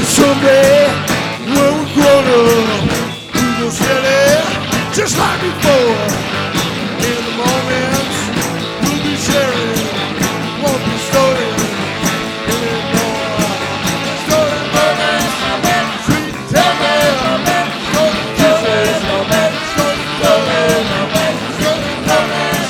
someday, when we're grown up, we go steady, just like before. In the moments, we'll be sharing, won't be stolen anymore. Stolen moments, sweet and tender, stolen kisses, stolen loving, stolen moments,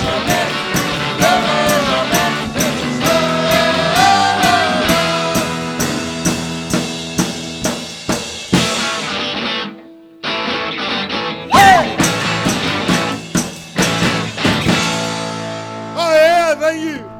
Oh yeah, thank you.